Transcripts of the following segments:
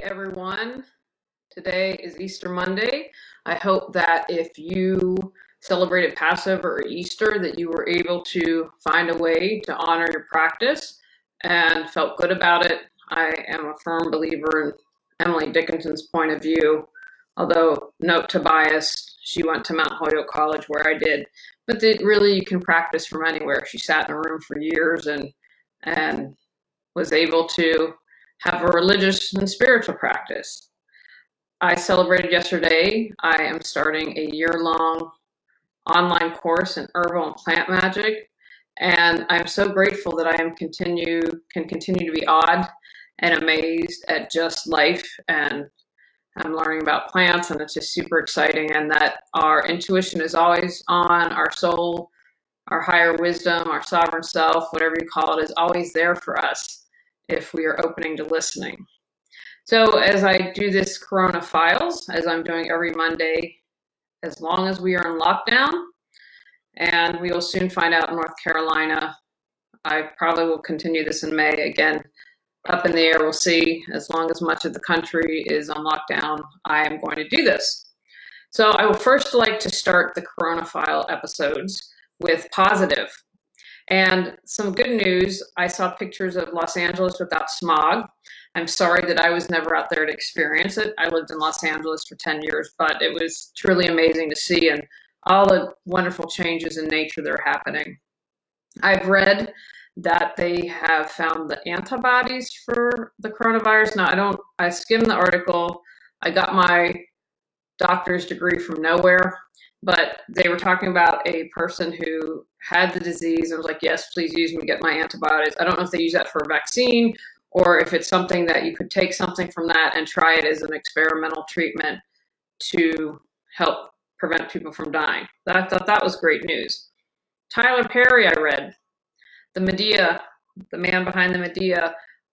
everyone. Today is Easter Monday. I hope that if you celebrated Passover or Easter, that you were able to find a way to honor your practice and felt good about it. I am a firm believer in Emily Dickinson's point of view, although note to bias, she went to Mount Holyoke College where I did, but that really you can practice from anywhere. She sat in a room for years and was able to have a religious and spiritual practice. I celebrated yesterday. I am starting a year-long online course in herbal and plant magic, and I'm so grateful that I can continue to be awed and amazed at just life, and I'm learning about plants, and it's just super exciting, and that our intuition is always on, our soul, our higher wisdom, our sovereign self, whatever you call it, is always there for us if we are opening to listening. So as I do this Corona Files, as I'm doing every Monday, as long as we are in lockdown, and we will soon find out in North Carolina, I probably will continue this in May. Again, up in the air, we'll see. As long as much of the country is on lockdown, I am going to do this. So I would first like to start the Corona File episodes with positive. And some good news, I saw pictures of Los Angeles without smog. I'm sorry that I was never out there to experience it. I lived in Los Angeles for 10 years, but it was truly amazing to see and all the wonderful changes in nature that are happening. I've read that they have found the antibodies for the coronavirus. Now, I skimmed the article. I got my doctor's degree from nowhere, but they were talking about a person who had the disease and was like, yes, please use me to get my antibodies. I don't know if they use that for a vaccine or if it's something that you could take something from that and try it as an experimental treatment to help prevent people from dying. I thought that was great news. Tyler Perry, I read, the man behind the Medea,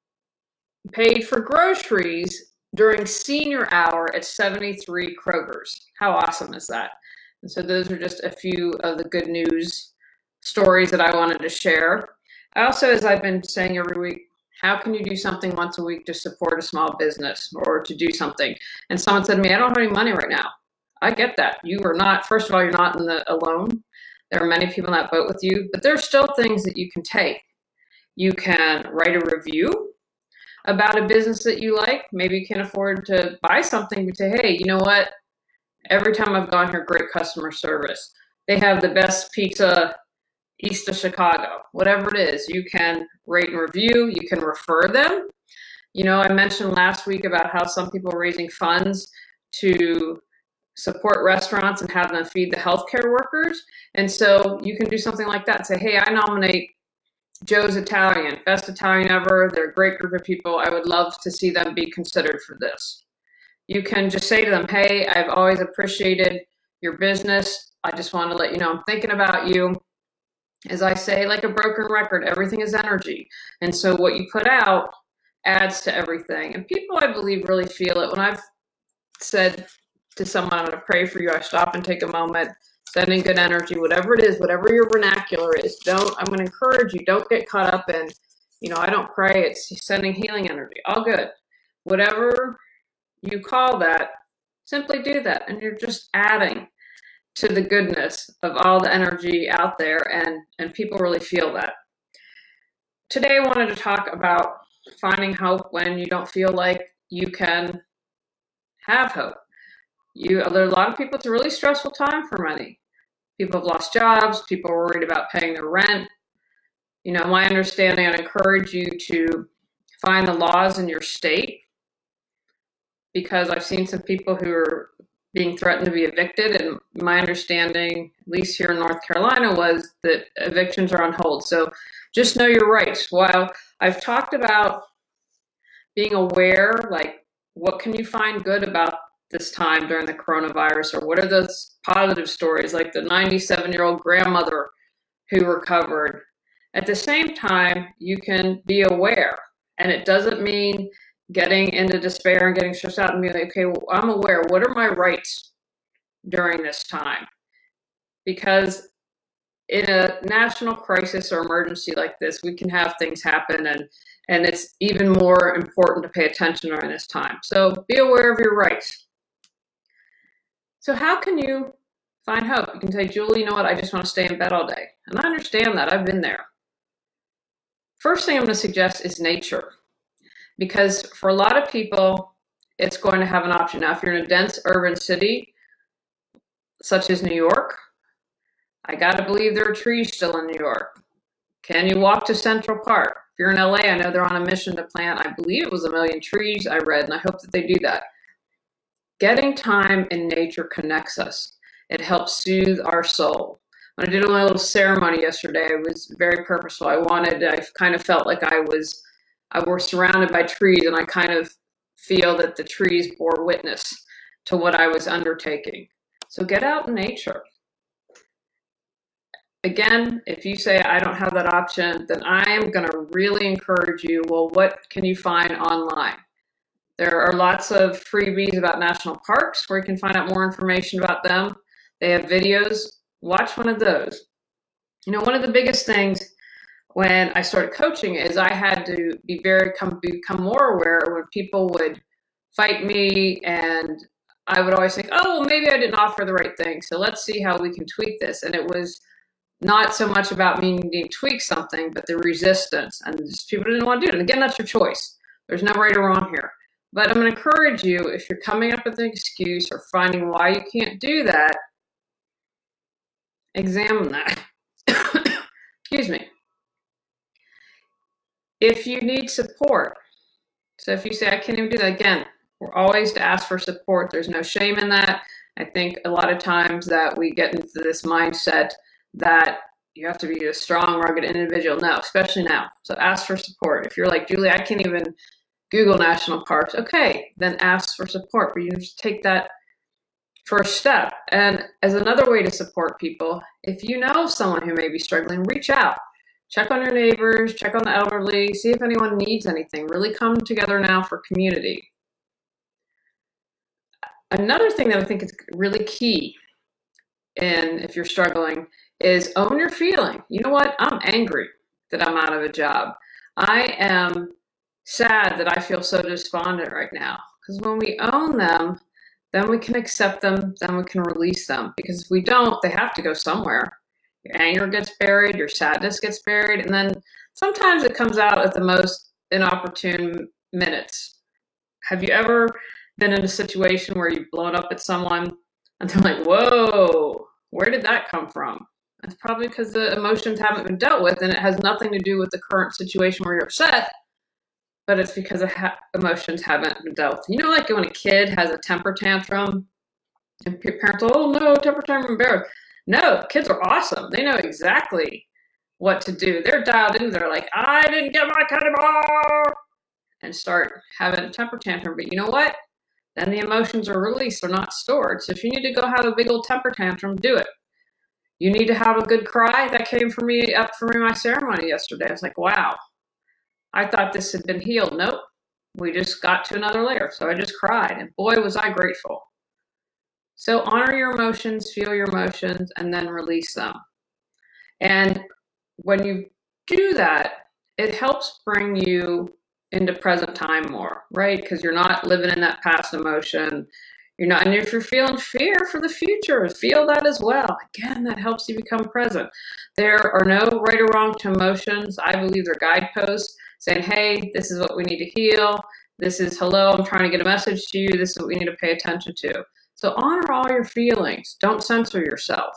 paid for groceries during senior hour at 73 Kroger's. How awesome is that? And so those are just a few of the good news stories that I wanted to share. I also, as I've been saying every week, how can you do something once a week to support a small business or to do something? And someone said to me, I don't have any money right now. I get that. You are not, first of all, you're not alone. There are many people in that boat with you, but there's still things that you can take. You can write a review about a business that you like. Maybe you can afford to buy something, but say, hey, you know what? Every time I've gone here, great customer service. They have the best pizza east of Chicago. Whatever it is, you can rate and review. You can refer them. You know, I mentioned last week about how some people are raising funds to support restaurants and have them feed the healthcare workers. And so you can do something like that. Say, hey, I nominate Joe's Italian, best Italian ever. They're a great group of people. I would love to see them be considered for this. You can just say to them, hey, I've always appreciated your business. I just want to let you know I'm thinking about you. As I say, like a broken record, everything is energy. And so what you put out adds to everything. And people, I believe, really feel it. When I've said to someone, I'm going to pray for you, I stop and take a moment, sending good energy, whatever it is, whatever your vernacular is, I'm going to encourage you, don't get caught up in, I don't pray, it's sending healing energy, all good. Whatever you call that, simply do that. And you're just adding to the goodness of all the energy out there, and people really feel that. Today I wanted to talk about finding hope when you don't feel like you can have hope. There are a lot of people, it's a really stressful time for many. People have lost jobs, people are worried about paying their rent. My understanding, I'd encourage you to find the laws in your state, because I've seen some people who are being threatened to be evicted, and my understanding, at least here in North Carolina, was that evictions are on hold. So just know your rights. While I've talked about being aware, like what can you find good about this time during the coronavirus, or what are those positive stories, like the 97-year-old grandmother who recovered. At the same time, you can be aware, and it doesn't mean getting into despair and getting stressed out and being like, okay, well, I'm aware. What are my rights during this time? Because in a national crisis or emergency like this, we can have things happen, and And it's even more important to pay attention during this time. So be aware of your rights. So how can you find hope? You can say, Julie, you know what? I just want to stay in bed all day. And I understand that. I've been there. First thing I'm going to suggest is nature. Because for a lot of people, it's going to have an option. Now, if you're in a dense urban city, such as New York, I got to believe there are trees still in New York. Can you walk to Central Park? If you're in LA, I know they're on a mission to plant, I believe it was 1 million trees I read, and I hope that they do that. Getting time in nature connects us. It helps soothe our soul. When I did my little ceremony yesterday, it was very purposeful. I kind of felt like I was surrounded by trees, and I kind of feel that the trees bore witness to what I was undertaking. So get out in nature. Again, if you say, I don't have that option, then I am going to really encourage you, well, what can you find online? There are lots of freebies about national parks where you can find out more information about them. They have videos. Watch one of those. You know, one of the biggest things when I started coaching is I had to become more aware when people would fight me, and I would always think, oh, well, maybe I didn't offer the right thing, so let's see how we can tweak this. And it was not so much about me needing to tweak something, but the resistance, and just people didn't want to do it. And again, that's your choice. There's no right or wrong here. But I'm going to encourage you, if you're coming up with an excuse or finding why you can't do that, examine that. Excuse me. If you need support, so if you say, I can't even do that, again, we're always to ask for support. There's no shame in that. I think a lot of times that we get into this mindset that you have to be a strong, rugged individual. No, especially now. So ask for support. If you're like, Julie, I can't even Google national parks. Okay, then ask for support. But you just take that first step. And as another way to support people, if you know someone who may be struggling, reach out. Check on your neighbors, check on the elderly, see if anyone needs anything. Really come together now for community. Another thing that I think is really key, and if you're struggling, is own your feeling. You know what? I'm angry that I'm out of a job. I am sad that I feel so despondent right now. Because when we own them, then we can accept them, then we can release them. Because if we don't, they have to go somewhere. Your anger gets buried, your sadness gets buried, and then sometimes it comes out at the most inopportune minutes. Have you ever been in a situation where you've blown up at someone and they're like, whoa, where did that come from? It's probably because the emotions haven't been dealt with, and it has nothing to do with the current situation where you're upset, but it's because emotions haven't been dealt with. You know, like when a kid has a temper tantrum and parents are, oh no, temper tantrum, embarrassed. No, kids are awesome. They know exactly what to do. They're dialed in. They're like, I didn't get my candy bar, and start having a temper tantrum. But you know what? Then the emotions are released. They're not stored. So if you need to go have a big old temper tantrum, do it. You need to have a good cry. That came for me up for me my ceremony yesterday. I was like, wow, I thought this had been healed. Nope, we just got to another layer. So I just cried, and boy, was I grateful. So honor your emotions, feel your emotions, and then release them. And when you do that, it helps bring you into present time more, right? Because you're not living in that past emotion. You're not, and if you're feeling fear for the future, feel that as well. Again, that helps you become present. There are no right or wrong to emotions. I believe they're guideposts saying, hey, this is what we need to heal. This is, hello, I'm trying to get a message to you. This is what we need to pay attention to. So honor all your feelings. Don't censor yourself.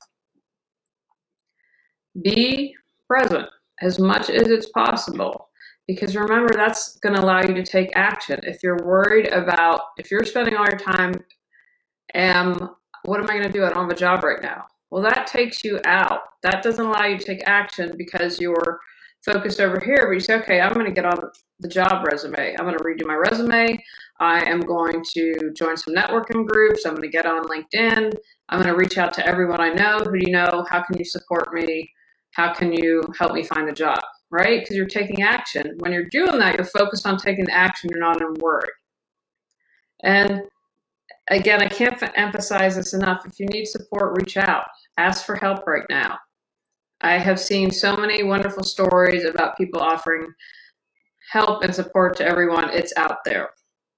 Be present as much as it's possible. Because remember, that's going to allow you to take action. If you're worried about, if you're spending all your time, what am I going to do? I don't have a job right now. Well, that takes you out. That doesn't allow you to take action because you're focused over here. But you say, okay, I'm going to get on the job resume. I'm going to redo my resume. I am going to join some networking groups. I'm going to get on LinkedIn. I'm going to reach out to everyone I know. Who do you know? How can you support me? How can you help me find a job? Right? Because you're taking action. When you're doing that, you're focused on taking action. You're not in worry. And again, I can't emphasize this enough. If you need support, reach out. Ask for help right now. I have seen so many wonderful stories about people offering help and support to everyone, it's out there.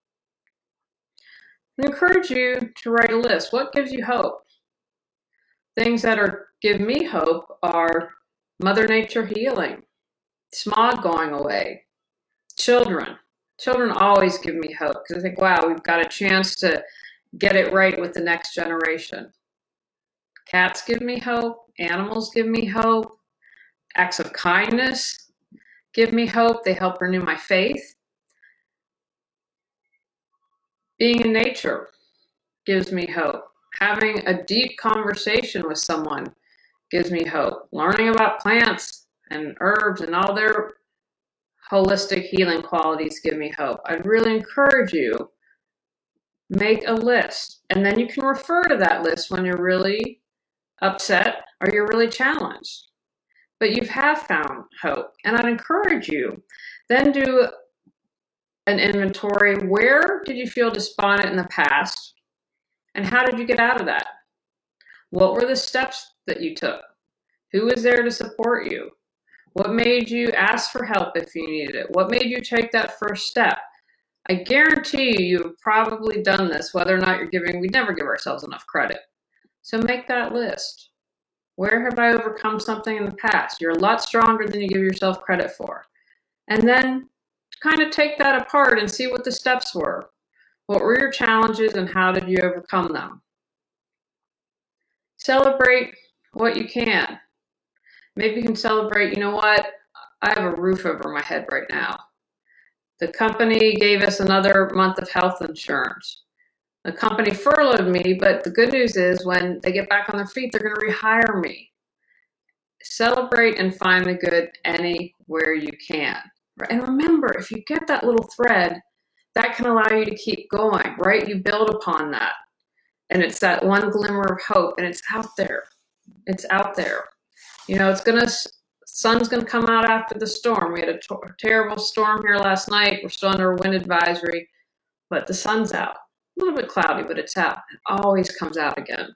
I encourage you to write a list. What gives you hope? Things that give me hope are Mother Nature healing, smog going away, children. Children always give me hope because I think, wow, we've got a chance to get it right with the next generation. Cats give me hope. Animals give me hope. Acts of kindness give me hope. They help renew my faith. Being in nature gives me hope. Having a deep conversation with someone gives me hope. Learning about plants and herbs and all their holistic healing qualities give me hope. I'd really encourage you, make a list, and then you can refer to that list when you're really upset or you're really challenged. But you have found hope, and I'd encourage you, then do an inventory. Where did you feel despondent in the past, and how did you get out of that? What were the steps that you took? Who was there to support you? What made you ask for help if you needed it? What made you take that first step? I guarantee you've probably done this, whether or not you're giving, we never give ourselves enough credit. So make that list. Where have I overcome something in the past? You're a lot stronger than you give yourself credit for. And then kind of take that apart and see what the steps were. What were your challenges and how did you overcome them? Celebrate what you can. Maybe you can celebrate, you know what? I have a roof over my head right now. The company gave us another month of health insurance. The company furloughed me, but the good news is when they get back on their feet, they're going to rehire me. Celebrate and find the good anywhere you can. And remember, if you get that little thread, that can allow you to keep going, right? You build upon that. And it's that one glimmer of hope, and it's out there. It's out there. You know, sun's gonna come out after the storm. We had a terrible storm here last night. We're still under a wind advisory, but the sun's out. A little bit cloudy, but it's out. It always comes out again.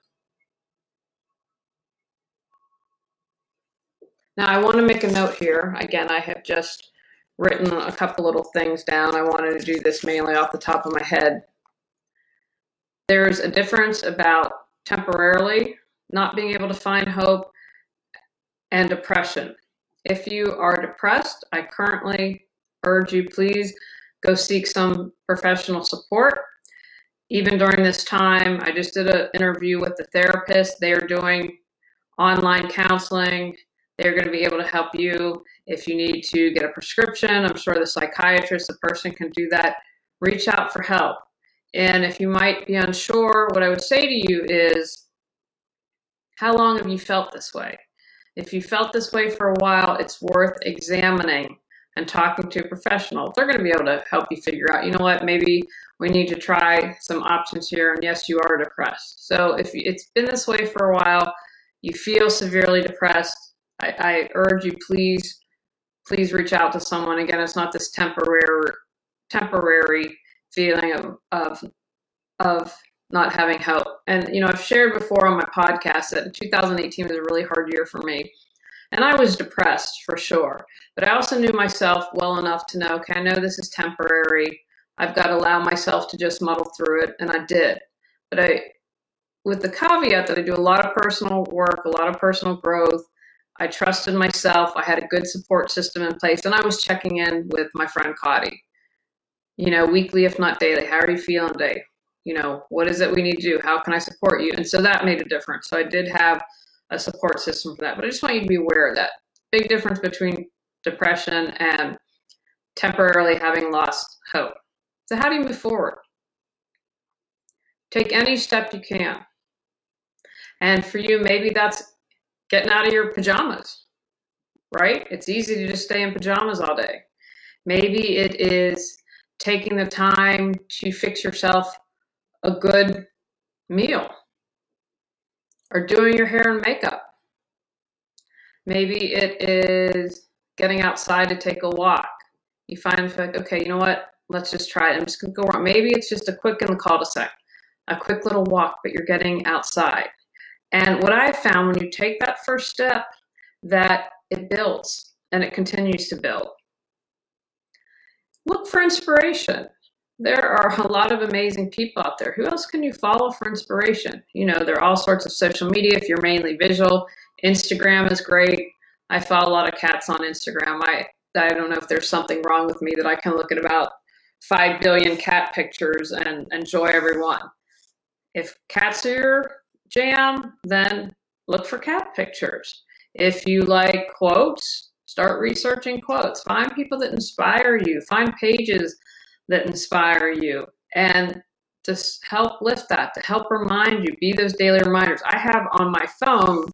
Now I want to make a note here. Again, I have just written a couple little things down. I wanted to do this mainly off the top of my head. There's a difference about temporarily not being able to find hope and depression. If you are depressed, I currently urge you, please go seek some professional support. Even during this time, I just did an interview with the therapist. They are doing online counseling. They're going to be able to help you if you need to get a prescription. I'm sure the psychiatrist, the person can do that. Reach out for help. And if you might be unsure, what I would say to you is, how long have you felt this way? If you felt this way for a while, it's worth examining and talking to a professional. They're going to be able to help you figure out, you know what, maybe we need to try some options here. And yes, you are depressed. So if it's been this way for a while, you feel severely depressed, I urge you, please reach out to someone. Again, it's not this temporary feeling of not having hope. And, you know, I've shared before on my podcast that 2018 was a really hard year for me. And I was depressed for sure. But I also knew myself well enough to know, okay, I know this is temporary. I've got to allow myself to just muddle through it. And I did. But with the caveat that I do a lot of personal work, a lot of personal growth, I trusted myself. I had a good support system in place. And I was checking in with my friend Cotty, you know, weekly, if not daily. How are you feeling today? You know, what is it we need to do? How can I support you? And so that made a difference. So I did have a support system for that. But I just want you to be aware of that. Big difference between depression and temporarily having lost hope. So how do you move forward? Take any step you can. And for you, maybe that's getting out of your pajamas, right? It's easy to just stay in pajamas all day. Maybe it is taking the time to fix yourself a good meal, or doing your hair and makeup. Maybe it is getting outside to take a walk. You find like, okay, you know what? Let's just try it. I'm just gonna go around. Maybe it's just a quick in the cul-de-sac, a quick little walk, but you're getting outside. And what I found when you take that first step, that it builds and it continues to build. Look for inspiration. There are a lot of amazing people out there. Who else can you follow for inspiration? You know, there are all sorts of social media if you're mainly visual. Instagram is great. I follow a lot of cats on Instagram. I don't know if there's something wrong with me that I can look at about 5 billion cat pictures and enjoy every one. If cats are your jam, then look for cat pictures. If you like quotes, start researching quotes. Find people that inspire you. Find pages that inspire you. And just help lift that, to help remind you, be those daily reminders. I have on my phone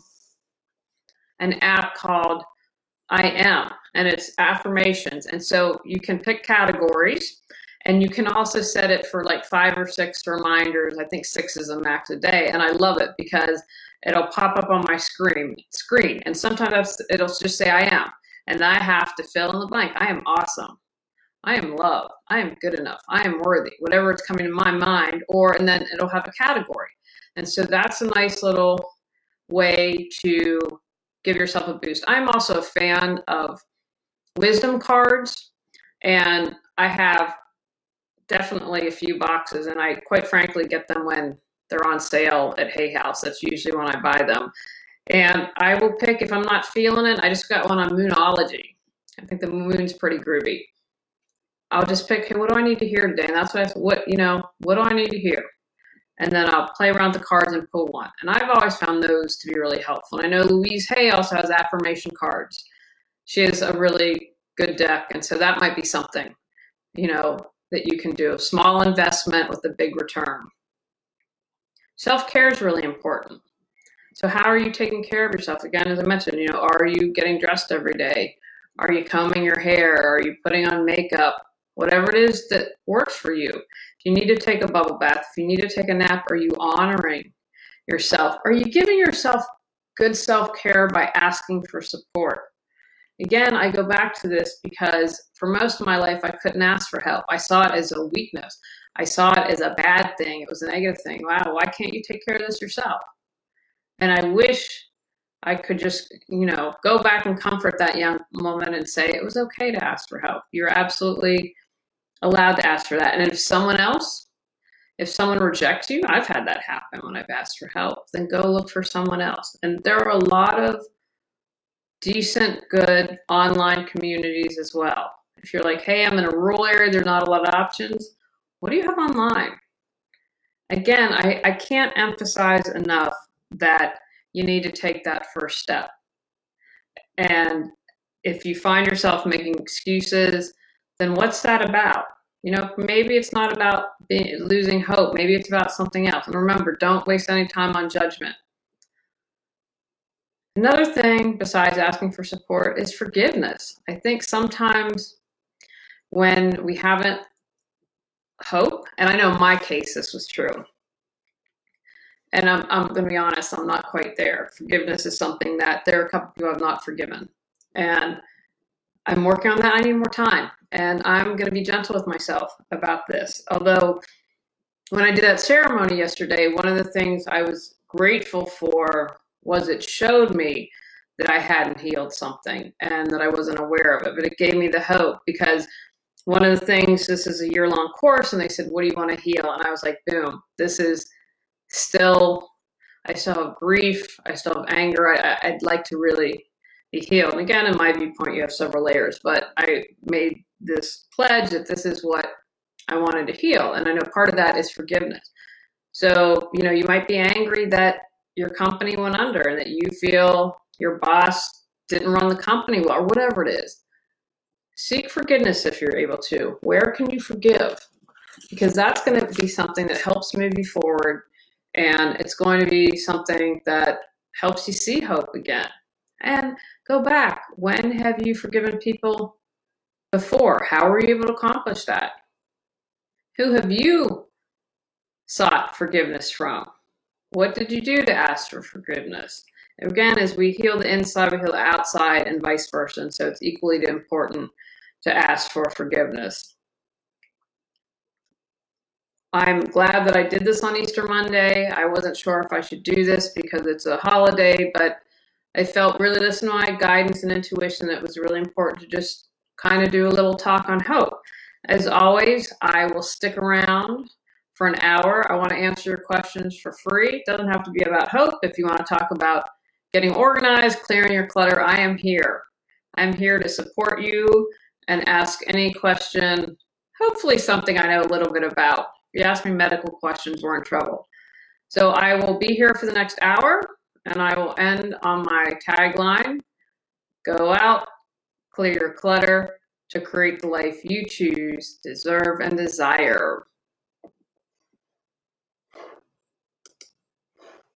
an app called I Am, and it's affirmations. And so you can pick categories, and you can also set it for like 5 or 6 reminders. I think 6 is a max a day. And I love it because it'll pop up on my screen. And sometimes it'll just say I am. And I have to fill in the blank. I am awesome. I am loved. I am good enough. I am worthy. Whatever it's coming to my mind, and then it'll have a category. And so that's a nice little way to give yourself a boost. I'm also a fan of wisdom cards, and I have definitely a few boxes, and I quite frankly get them when they're on sale at Hay House. That's usually when I buy them. And I will pick, if I'm not feeling it, I just got one on Moonology. I think the moon's pretty groovy. I'll just pick, hey, what do I need to hear today? And that's what do I need to hear? And then I'll play around the cards and pull one. And I've always found those to be really helpful. And I know Louise Hay also has affirmation cards. She has a really good deck. And so that might be something, that you can do. A small investment with a big return. Self-care is really important. So how are you taking care of yourself? Again, as I mentioned, are you getting dressed every day? Are you combing your hair? Are you putting on makeup? Whatever it is that works for you. If you need to take a bubble bath, if you need to take a nap, are you honoring yourself? Are you giving yourself good self-care by asking for support? Again, I go back to this because for most of my life, I couldn't ask for help. I saw it as a weakness. I saw it as a bad thing. It was a negative thing. Wow, why can't you take care of this yourself? And I wish I could just, go back and comfort that young woman and say it was okay to ask for help. You're absolutely allowed to ask for that. And if someone rejects you, I've had that happen when I've asked for help, then go look for someone else. And there are a lot of decent, good online communities as well. If you're like, hey, I'm in a rural area, there's not a lot of options. What do you have online? Again, I can't emphasize enough that you need to take that first step. And if you find yourself making excuses, then what's that about? Maybe it's not about losing hope. Maybe it's about something else. And remember, don't waste any time on judgment. Another thing besides asking for support is forgiveness. I think sometimes when we haven't hope, and I know in my case this was true, and I'm going to be honest, I'm not quite there. Forgiveness is something that there are a couple people I've not forgiven. And I'm working on that. I need more time. And I'm going to be gentle with myself about this. Although when I did that ceremony yesterday, one of the things I was grateful for was it showed me that I hadn't healed something and that I wasn't aware of it. But it gave me the hope because one of the things, this is a year-long course, and they said, what do you want to heal? And I was like, boom, this is I still have grief. I still have anger. I'd like to really be healed. And again, in my viewpoint, you have several layers, but I made this pledge that this is what I wanted to heal. And I know part of that is forgiveness. So, you might be angry that your company went under and that you feel your boss didn't run the company well, or whatever it is. Seek forgiveness if you're able to. Where can you forgive? Because that's going to be something that helps move you forward. And it's going to be something that helps you see hope again. And go back. When have you forgiven people before? How were you able to accomplish that? Who have you sought forgiveness from? What did you do to ask for forgiveness? Again, as we heal the inside, we heal the outside and vice versa. And so it's equally important to ask for forgiveness. I'm glad that I did this on Easter Monday. I wasn't sure if I should do this because it's a holiday, but I felt really listening to my guidance and intuition. It was really important to just kind of do a little talk on hope. As always, I will stick around for an hour. I want to answer your questions for free. It doesn't have to be about hope. If you want to talk about getting organized, clearing your clutter, I am here. I'm here to support you and ask any question, hopefully something I know a little bit about. If you ask me medical questions, we're in trouble. So I will be here for the next hour, and I will end on my tagline: go out, clear your clutter to create the life you choose, deserve, and desire.